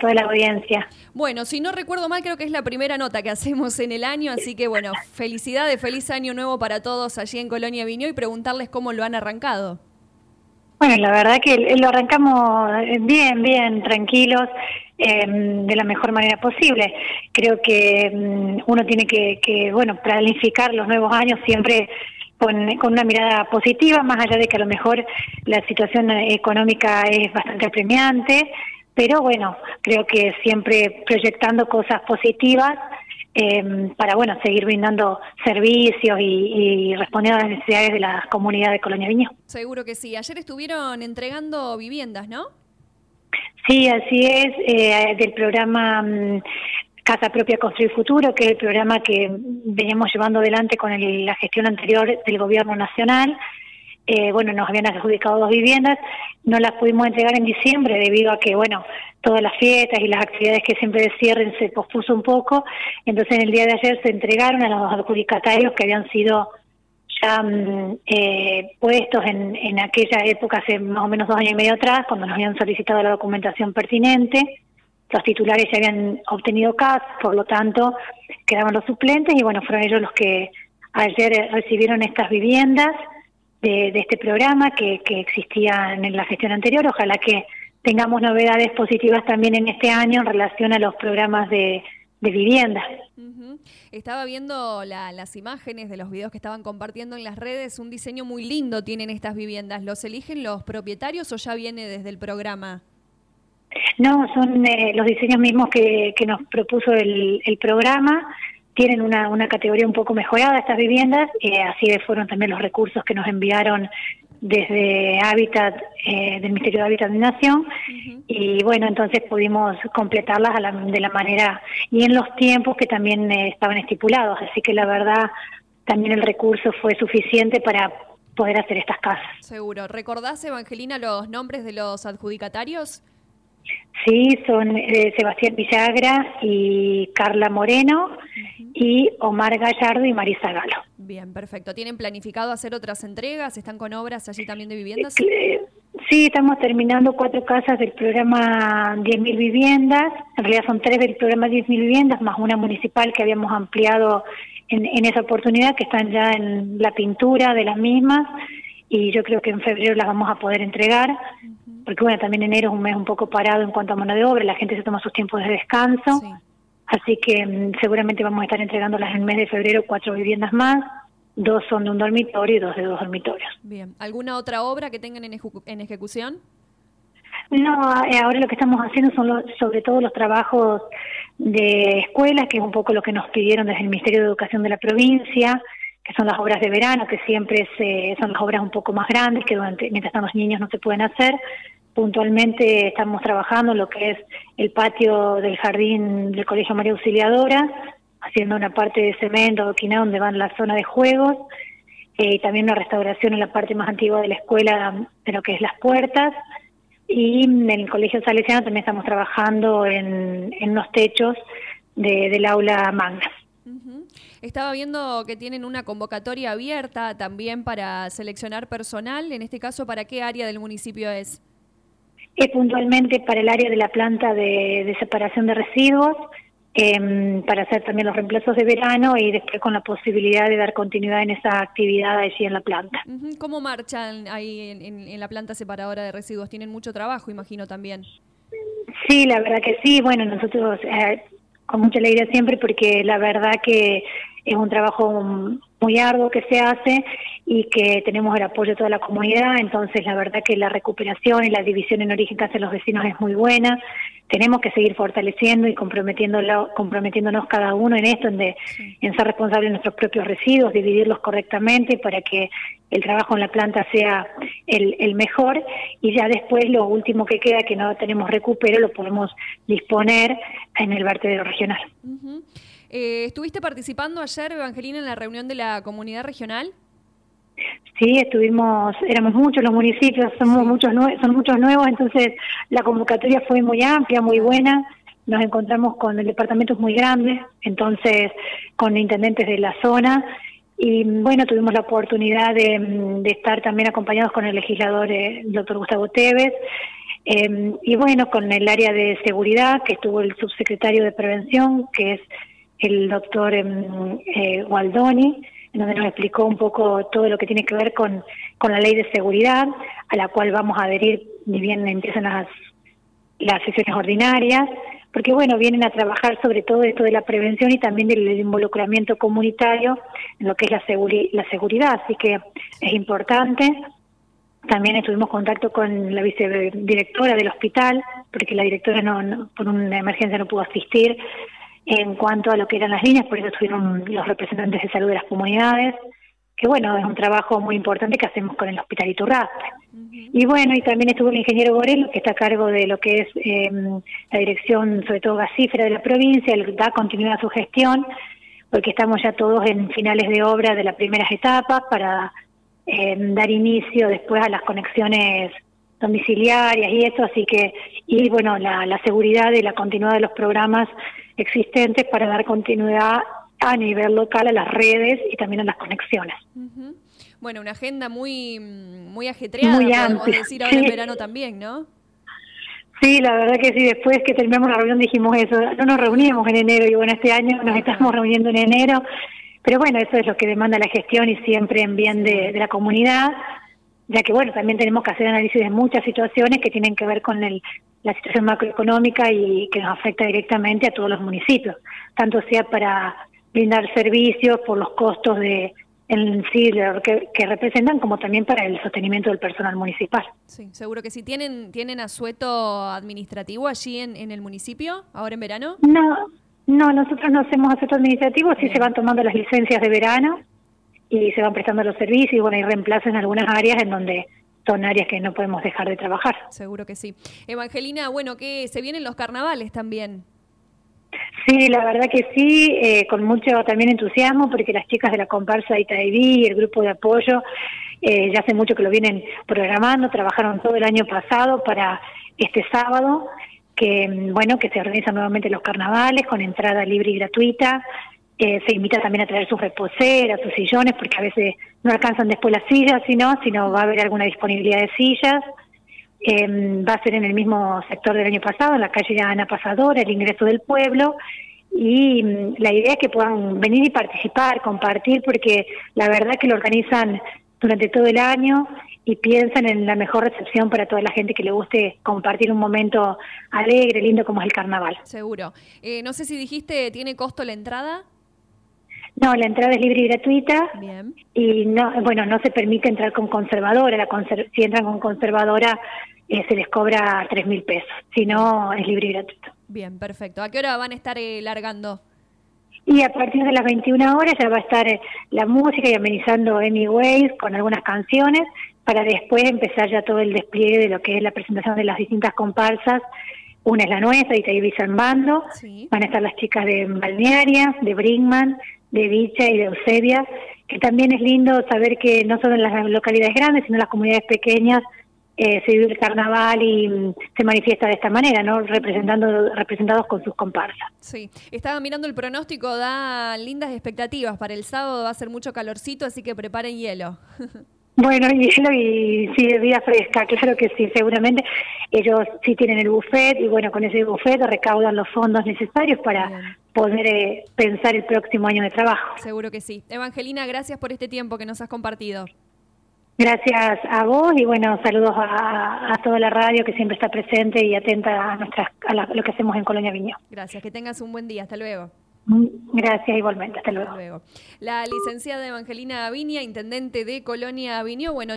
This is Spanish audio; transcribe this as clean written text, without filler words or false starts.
toda la audiencia. Bueno, si no recuerdo mal, creo que es la primera nota que hacemos en el año, así que bueno, felicidades, feliz año nuevo para todos allí en Colonia Viñó y preguntarles cómo lo han arrancado. Bueno, la verdad que lo arrancamos bien, tranquilos, de la mejor manera posible. Creo que uno tiene que planificar los nuevos años siempre con una mirada positiva, más allá de que a lo mejor la situación económica es bastante apremiante, pero bueno, creo que siempre proyectando cosas positivas para seguir brindando servicios y respondiendo a las necesidades de la comunidad de Colonia Viñó. Seguro que sí. Ayer estuvieron entregando viviendas, ¿no? Sí, así es, del programa Casa Propia Construir Futuro, que es el programa que veníamos llevando adelante con la gestión anterior del Gobierno Nacional. Nos habían adjudicado 2 viviendas, no las pudimos entregar en diciembre debido a que, todas las fiestas y las actividades que siempre de cierre se pospuso un poco. Entonces, en el día de ayer se entregaron a los adjudicatarios que habían sido ya puestos en aquella época, hace más o menos 2 años y medio atrás, cuando nos habían solicitado la documentación pertinente. Los titulares ya habían obtenido CAS, por lo tanto, quedaban los suplentes y, fueron ellos los que ayer recibieron estas viviendas de este programa que existía en la gestión anterior. Ojalá que tengamos novedades positivas también en este año en relación a los programas de vivienda. Uh-huh. Estaba viendo las imágenes de los videos que estaban compartiendo en las redes. Un diseño muy lindo tienen estas viviendas. ¿Los eligen los propietarios o ya viene desde el programa? No, son los diseños mismos que nos propuso el programa. Tienen una categoría un poco mejorada estas viviendas, así fueron también los recursos que nos enviaron desde Hábitat, del Ministerio de Hábitat de Nación, uh-huh. Y entonces pudimos completarlas de la manera y en los tiempos que también estaban estipulados, así que la verdad también el recurso fue suficiente para poder hacer estas casas. Seguro. ¿Recordás, Evangelina, los nombres de los adjudicatarios? Sí, son Sebastián Villagra y Carla Moreno, uh-huh. Y Omar Gallardo y Marisa Galo. Bien, perfecto. ¿Tienen planificado hacer otras entregas? ¿Están con obras allí también de viviendas? Sí, estamos terminando 4 casas del programa 10.000 viviendas. En realidad son 3 del programa 10.000 viviendas, más una municipal que habíamos ampliado en esa oportunidad, que están ya en la pintura de las mismas, y yo creo que en febrero las vamos a poder entregar. Uh-huh. Porque también enero es un mes un poco parado en cuanto a mano de obra, la gente se toma sus tiempos de descanso, sí. Así que seguramente vamos a estar entregándolas en el mes de febrero 4 viviendas más, 2 son de un dormitorio y 2 de 2 dormitorios. Bien, ¿alguna otra obra que tengan en ejecución? No, ahora lo que estamos haciendo son sobre todo los trabajos de escuelas, que es un poco lo que nos pidieron desde el Ministerio de Educación de la provincia, que son las obras de verano, que siempre son las obras un poco más grandes, que mientras están los niños no se pueden hacer. Puntualmente estamos trabajando en lo que es el patio del jardín del Colegio María Auxiliadora, haciendo una parte de cemento, adoquinado, donde van la zona de juegos, y también una restauración en la parte más antigua de la escuela, de lo que es las puertas, y en el Colegio Salesiano también estamos trabajando en unos techos del aula magna. Uh-huh. Estaba viendo que tienen una convocatoria abierta también para seleccionar personal, en este caso, ¿para qué área del municipio es? Es puntualmente para el área de la planta de separación de residuos, para hacer también los reemplazos de verano y después con la posibilidad de dar continuidad en esa actividad allí en la planta. Uh-huh. ¿Cómo marchan ahí en la planta separadora de residuos? ¿Tienen mucho trabajo, imagino, también? Sí, la verdad que sí. Nosotros con mucha alegría siempre, porque la verdad que es un trabajo muy arduo que se hace y que tenemos el apoyo de toda la comunidad. Entonces la verdad que la recuperación y la división en origen que hacen los vecinos es muy buena. Tenemos que seguir fortaleciendo y comprometiéndonos cada uno en esto, en ser responsables de nuestros propios residuos, dividirlos correctamente para que el trabajo en la planta sea el mejor, y ya después lo último que queda, que no tenemos recupero, lo podemos disponer en el vertedero regional. Uh-huh. ¿Estuviste participando ayer, Evangelina, en la reunión de la comunidad regional? Sí, éramos muchos los municipios, son muchos nuevos, entonces la convocatoria fue muy amplia, muy buena. Nos encontramos con el departamento muy grande, entonces con intendentes de la zona, y tuvimos la oportunidad de estar también acompañados con el legislador, el doctor Gustavo Tevez, Y bueno, con el área de seguridad, que estuvo el subsecretario de Prevención, que es el doctor Gualdoni, en donde nos explicó un poco todo lo que tiene que ver con la ley de seguridad, a la cual vamos a adherir ni bien empiezan las sesiones ordinarias, porque bueno, vienen a trabajar sobre todo esto de la prevención y también del involucramiento comunitario en lo que es la seguridad, así que es importante. También estuvimos en contacto con la vicedirectora del hospital, porque la directora por una emergencia no pudo asistir en cuanto a lo que eran las líneas, por eso estuvieron los representantes de salud de las comunidades, que bueno, es un trabajo muy importante que hacemos con el Hospital Iturraspe. Y bueno, y también estuvo el ingeniero Borello, que está a cargo de lo que es la dirección, sobre todo gasífera de la provincia, él da continuidad a su gestión, porque estamos ya todos en finales de obra de las primeras etapas para dar inicio después a las conexiones domiciliarias y eso, así que, y bueno, la seguridad y la continuidad de los programas existentes para dar continuidad a nivel local a las redes y también a las conexiones. Uh-huh. Bueno, una agenda muy ajetreada, muy podemos amplia, decir ahora en verano también, ¿no? Sí, la verdad que sí, después que terminamos la reunión dijimos eso, no nos reuníamos en enero y bueno, este año nos estamos reuniendo en enero, pero bueno, eso es lo que demanda la gestión y siempre en bien de la comunidad, ya que bueno, también tenemos que hacer análisis de muchas situaciones que tienen que ver con la situación macroeconómica y que nos afecta directamente a todos los municipios, tanto sea para brindar servicios por los costos en sí que representan, como también para el sostenimiento del personal municipal. Sí, seguro que sí. ¿Tienen asueto administrativo allí en el municipio, ahora en verano? No, nosotros no hacemos asueto administrativo, sí se van tomando las licencias de verano y se van prestando los servicios y bueno, hay reemplazos en algunas áreas en donde son áreas que no podemos dejar de trabajar. Seguro que sí. Evangelina, bueno, que se vienen los carnavales también. Sí, la verdad que sí, con mucho también entusiasmo, porque las chicas de la comparsa Itaibí y el grupo de apoyo ya hace mucho que lo vienen programando, trabajaron todo el año pasado para este sábado, que bueno, que se organizan nuevamente los carnavales con entrada libre y gratuita. Se invita también a traer sus reposeras, sus sillones, porque a veces no alcanzan después las sillas, sino va a haber alguna disponibilidad de sillas. Va a ser en el mismo sector del año pasado, en la calle Ana Pasadora, el ingreso del pueblo, y la idea es que puedan venir y participar, compartir, porque la verdad que lo organizan durante todo el año y piensan en la mejor recepción para toda la gente que le guste compartir un momento alegre, lindo como es el carnaval. Seguro. No sé si dijiste, ¿tiene costo la entrada? No, la entrada es libre y gratuita. Bien. Y no se permite entrar con conservadora. Si entran con conservadora se les cobra 3.000 pesos. Si no, es libre y gratuito. Bien, perfecto. ¿A qué hora van a estar largando? Y a partir de las 21 horas ya va a estar la música y amenizando Anyways con algunas canciones para después empezar ya todo el despliegue de lo que es la presentación de las distintas comparsas. Una es la nuestra, Itaibí Bando. Sí. Van a estar las chicas de Balnearia, de Brinkman, de Vicha y de Eusebia, que también es lindo saber que no solo en las localidades grandes, sino en las comunidades pequeñas se vive el carnaval y se manifiesta de esta manera, ¿no? Representados con sus comparsas. Sí, estaba mirando el pronóstico, da lindas expectativas. Para el sábado va a ser mucho calorcito, así que preparen hielo. Bueno, hielo y sí, bebida fresca, claro que sí, seguramente. Ellos sí tienen el buffet y bueno, con ese buffet recaudan los fondos necesarios para poder pensar el próximo año de trabajo. Seguro que sí. Evangelina, gracias por este tiempo que nos has compartido. Gracias a vos y bueno, saludos a toda la radio que siempre está presente y atenta a lo que hacemos en Colonia Viñó. Gracias, que tengas un buen día, hasta luego. Gracias, igualmente, hasta luego. La licenciada Evangelina Viña, intendente de Colonia Viñó, bueno.